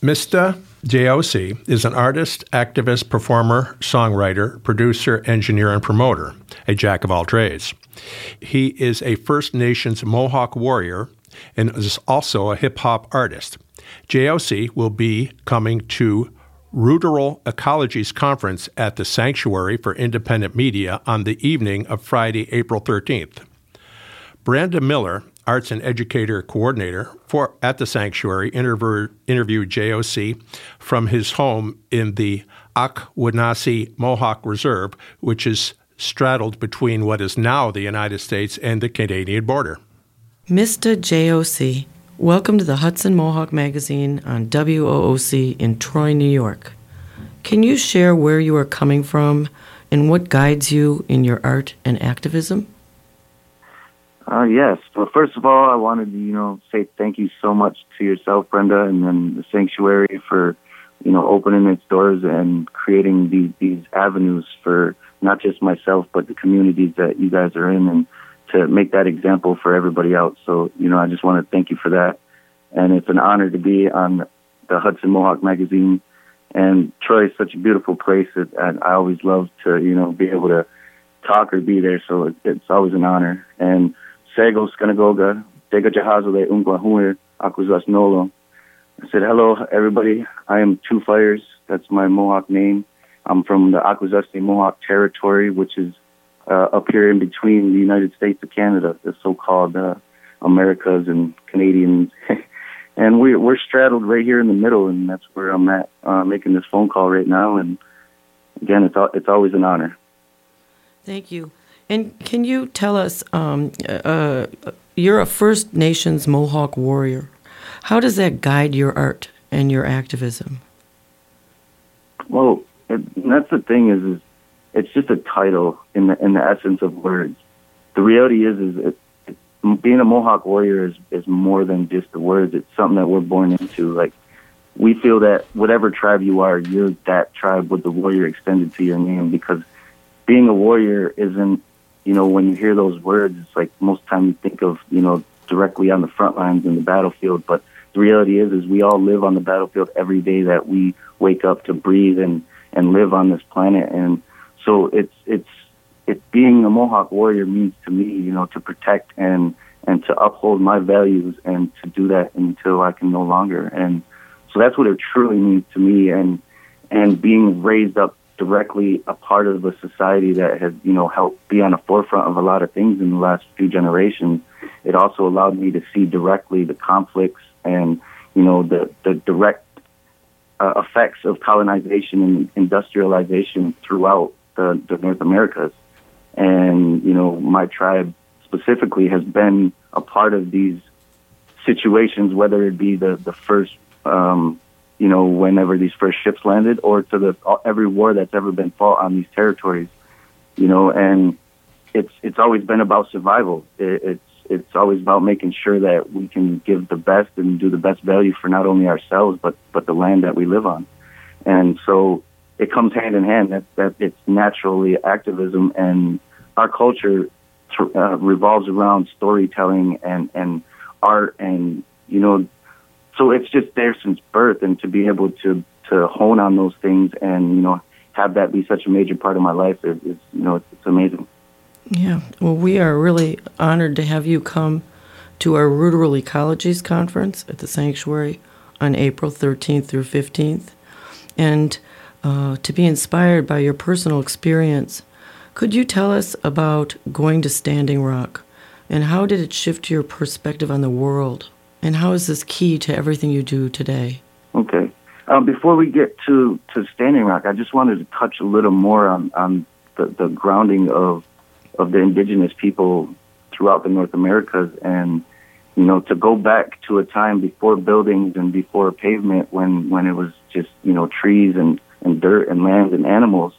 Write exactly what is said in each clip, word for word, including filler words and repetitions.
Mister J O C is an artist, activist, performer, songwriter, producer, engineer, and promoter, a jack of all trades. He is a First Nations Mohawk warrior and is also a hip-hop artist. J O C will be coming to Ruderal Ecologies Conference at the Sanctuary for Independent Media on the evening of Friday, April thirteenth. Brandon Miller, Arts and Educator Coordinator for at the Sanctuary, interview, interviewed J O C from his home in the Akwesasne Mohawk Reserve, which is straddled between what is now the United States and the Canadian border. Mister J O C, welcome to the Hudson Mohawk Magazine on W O O C in Troy, New York. Can you share where you are coming from and what guides you in your art and activism? Uh, yes. Well, first of all, I wanted to, you know, say thank you so much to yourself, Brenda, and then the Sanctuary for, you know, opening its doors and creating these, these avenues for not just myself, but the communities that you guys are in, and to make that example for everybody else. So, you know, I just want to thank you for that. And it's an honor to be on the Hudson Mohawk Magazine. And Troy is such a beautiful place, that, and I always love to, you know, be able to talk or be there. So it, it's always an honor. And Sego Skanagoga, Dega Jahazole Ungwahue, Akwesasne. I said, hello, everybody. I am Two Fires. That's my Mohawk name. I'm from the Akwesasne Mohawk territory, which is uh, up here in between the United States and Canada, the so-called uh, Americas and Canadians. And we, we're straddled right here in the middle, and that's where I'm at, uh, making this phone call right now. And again, it's, it's always an honor. Thank you. And can you tell us, um, uh, you're a First Nations Mohawk warrior. How does that guide your art and your activism? Well, it, that's the thing is, is it's just a title in the in the essence of words. The reality is, is it, it, being a Mohawk warrior is, is more than just the words. It's something that we're born into. Like, we feel that whatever tribe you are, you're that tribe with the warrior extended to your name, because being a warrior isn't, you know, when you hear those words, it's like most time you think of, you know, directly on the front lines in the battlefield. But the reality is, is we all live on the battlefield every day that we wake up to breathe and, and live on this planet. And so it's, it's, it's being a Mohawk warrior means to me, you know, to protect and, and to uphold my values, and to do that until I can no longer. And so that's what it truly means to me. And, and being raised up directly a part of a society that has, you know, helped be on the forefront of a lot of things in the last few generations, it also allowed me to see directly the conflicts and, you know, the, the direct uh, effects of colonization and industrialization throughout the, the North Americas. And, you know, my tribe specifically has been a part of these situations, whether it be the, the first, um, you know, whenever these first ships landed, or to the every war that's ever been fought on these territories, you know, and it's it's always been about survival. It, it's it's always about making sure that we can give the best and do the best value for not only ourselves, but but the land that we live on. And so it comes hand in hand. That that it's naturally activism, and our culture uh, revolves around storytelling and and art, and you know. So it's just there since birth, and to be able to, to hone on those things and, you know, have that be such a major part of my life is, is you know, it's, it's amazing. Yeah. Well, we are really honored to have you come to our Ruderal Ecologies Conference at the Sanctuary on April thirteenth through fifteenth. And uh, to be inspired by your personal experience, could you tell us about going to Standing Rock, and how did it shift your perspective on the world? And how is this key to everything you do today? Okay. Um, before we get to, to Standing Rock, I just wanted to touch a little more on, on the, the grounding of of the indigenous people throughout the North Americas, and, you know, to go back to a time before buildings and before pavement, when, when it was just, you know, trees and, and dirt and land and animals.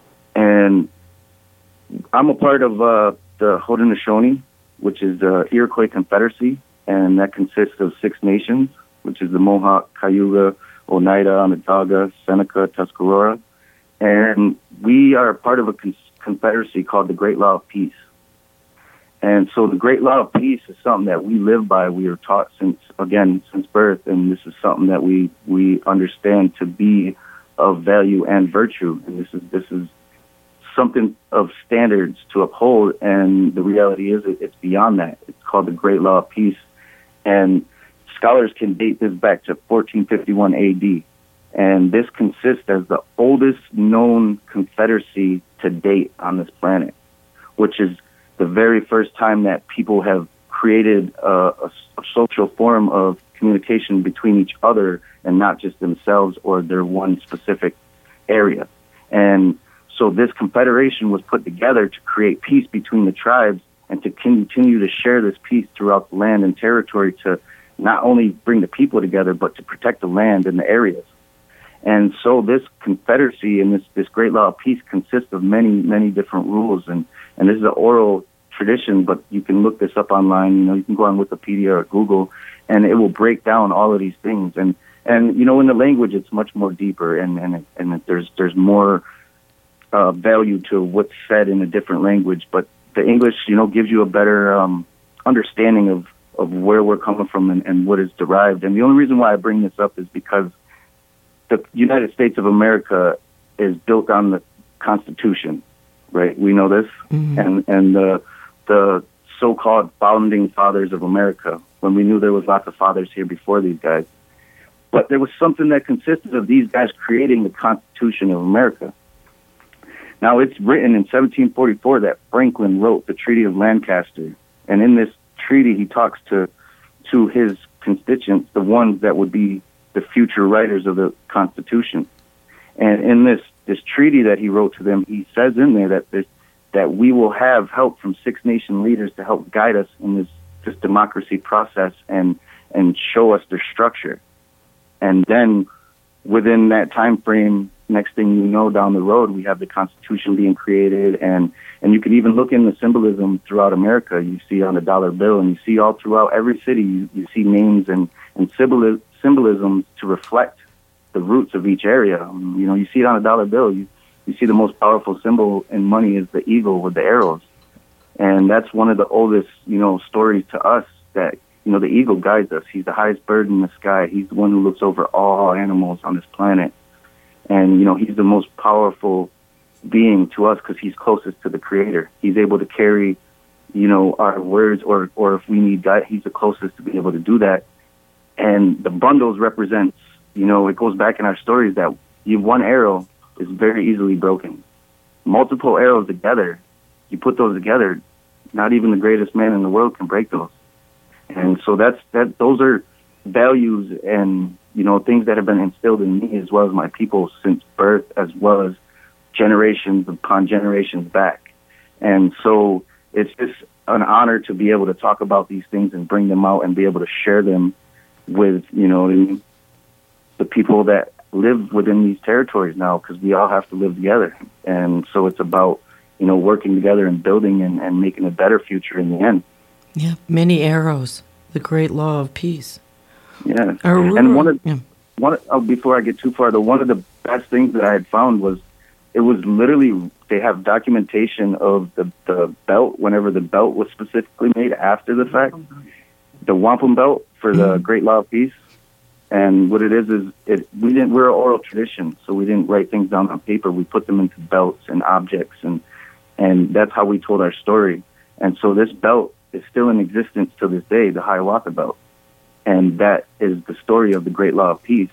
And I'm a part of uh, the Haudenosaunee, which is the Iroquois Confederacy, and that consists of six nations, which is the Mohawk, Cayuga, Oneida, Onondaga, Seneca, Tuscarora. And we are part of a con- confederacy called the Great Law of Peace. And so the great law of peace is something that we live by. We are taught since, again, since birth, and this is something that we, we understand to be of value and virtue. And this is this is something of standards to uphold, and the reality is it, it's beyond that. It's called the great law of peace. And scholars can date this back to fourteen fifty-one A D. And this consists as the oldest known confederacy to date on this planet, which is the very first time that people have created a, a, a social form of communication between each other and not just themselves or their one specific area. And so this confederation was put together to create peace between the tribes and to continue to share this peace throughout the land and territory, to not only bring the people together, but to protect the land and the areas. And so this confederacy and this, this great law of peace consists of many, many different rules. And, and this is an oral tradition, but you can look this up online. You know, you can go on Wikipedia or Google, and it will break down all of these things. And, and you know, in the language, it's much more deeper, and, and, and there's, there's more uh, value to what's said in a different language. But the English, you know, gives you a better um, understanding of, of where we're coming from and, and what is derived. And the only reason why I bring this up is because the United States of America is built on the Constitution, right? We know this. Mm-hmm. And, and the, the so-called founding fathers of America, when we knew there was lots of fathers here before these guys. But there was something that consisted of these guys creating the Constitution of America. Now, it's written in seventeen forty-four that Franklin wrote the Treaty of Lancaster. And in this treaty, he talks to to his constituents, the ones that would be the future writers of the Constitution. And in this, this treaty that he wrote to them, he says in there that this, that we will have help from six nation leaders to help guide us in this, this democracy process and, and show us their structure. And then within that time frame, next thing you know, down the road, we have the Constitution being created. And, and you can even look in the symbolism throughout America. You see on the dollar bill, and you see all throughout every city, you, you see names and, and symboli- symbolism to reflect the roots of each area. Um, you know, you see it on a dollar bill. You, you see the most powerful symbol in money is the eagle with the arrows. And that's one of the oldest, you know, stories to us, that, you know, the eagle guides us. He's the highest bird in the sky. He's the one who looks over all animals on this planet. And, you know, he's the most powerful being to us because he's closest to the Creator. He's able to carry, you know, our words, or, or if we need God, he's the closest to be able to do that. And the bundles represents, you know, it goes back in our stories that you one arrow is very easily broken. Multiple arrows together, you put those together, not even the greatest man in the world can break those. And so that's that. Those are values and, you know, things that have been instilled in me as well as my people since birth, as well as generations upon generations back. And so it's just an honor to be able to talk about these things and bring them out and be able to share them with, you know, the people that live within these territories now, because we all have to live together. And so it's about, you know, working together and building and, and making a better future in the end. Yeah, many arrows, the great law of peace. Yeah. Our and one of, yeah. one, oh, before I get too far, though, one of the best things that I had found was it was literally, they have documentation of the, the belt, whenever the belt was specifically made after the fact, the wampum belt for the mm-hmm. Great Law of Peace. And what it is is it we didn't we're an oral tradition, so we didn't write things down on paper. We put them into belts and objects, and and that's how we told our story. And so this belt is still in existence to this day, the Hiawatha belt, and that is the story of the Great Law of Peace.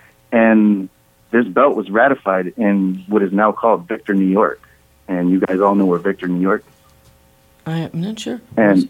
And this belt was ratified in what is now called Victor, New York. And you guys all know where Victor, New York is. I'm not sure. And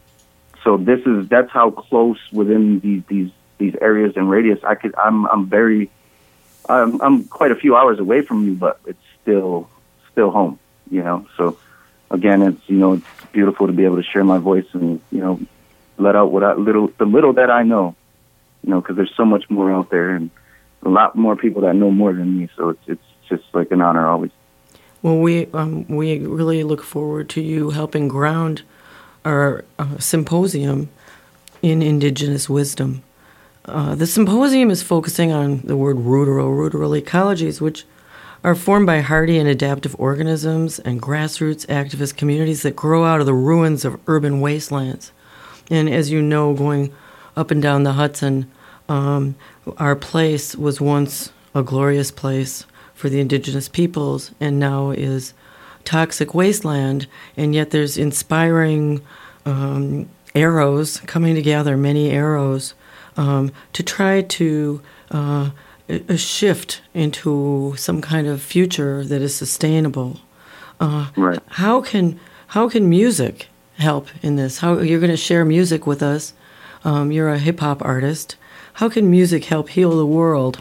so this is that's how close within these these these areas and radius. I could I'm I'm very I'm I'm quite a few hours away from you, but it's still still home, you know. So again, it's you know it's beautiful to be able to share my voice and you know let out what I little the little that I know, you know, because there's so much more out there and a lot more people that know more than me. So it's it's just like an honor always. Well, we um, we really look forward to you helping ground our uh, symposium in Indigenous wisdom. Uh, the symposium is focusing on the word rural, rural ecologies, which are formed by hardy and adaptive organisms and grassroots activist communities that grow out of the ruins of urban wastelands. And as you know, going up and down the Hudson, um, our place was once a glorious place for the indigenous peoples and now is toxic wasteland, and yet there's inspiring um, arrows coming together, many arrows, um, to try to uh, a shift into some kind of future that is sustainable. Uh, right. How can how can music help in this? How you're going to share music with us? Um, you're a hip hop artist. How can music help heal the world?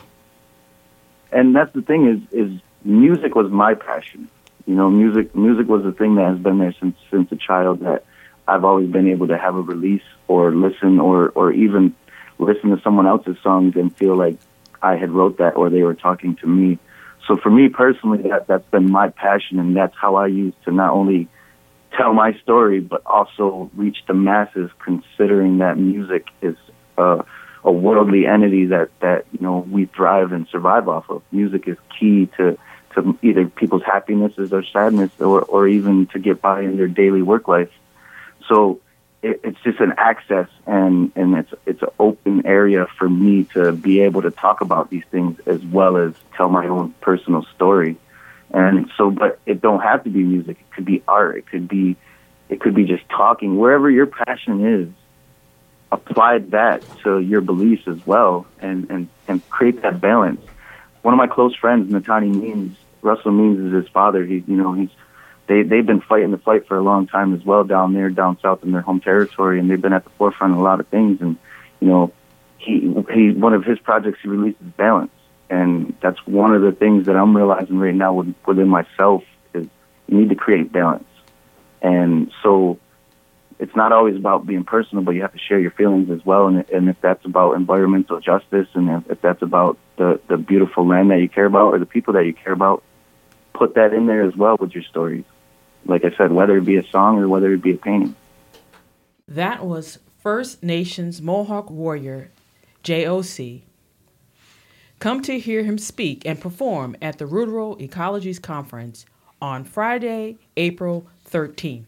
And that's the thing is is music was my passion. You know, music music was the thing that has been there since since a child, that I've always been able to have a release or listen or or even listen to someone else's songs and feel like I had wrote that or they were talking to me. So for me personally, that that's been my passion, and that's how I use to not only tell my story but also reach the masses, considering that music is uh, a worldly entity that that you know we thrive and survive off of. Music is key to to either people's happinesses or sadness, or or even to get by in their daily work life. So it, it's just an access, and and it's it's an open area for me to be able to talk about these things as well as tell my own personal story. And so, but it don't have to be music. It could be art. It could be, it could be just talking. Wherever your passion is, apply that to your beliefs as well, and, and, and create that balance. One of my close friends, Natani Means, Russell Means is his father. He, you know, he's they they've been fighting the fight for a long time as well down there, down south in their home territory, and they've been at the forefront of a lot of things. And you know, he he one of his projects he released is Balance. And that's one of the things that I'm realizing right now within myself is you need to create balance. And so it's not always about being personal, but you have to share your feelings as well. And, and if that's about environmental justice, and if, if that's about the, the beautiful land that you care about or the people that you care about, put that in there as well with your stories. Like I said, whether it be a song or whether it be a painting. That was First Nations Mohawk warrior J O C. Come to hear him speak and perform at the Rural Ecologies Conference on Friday, April thirteenth.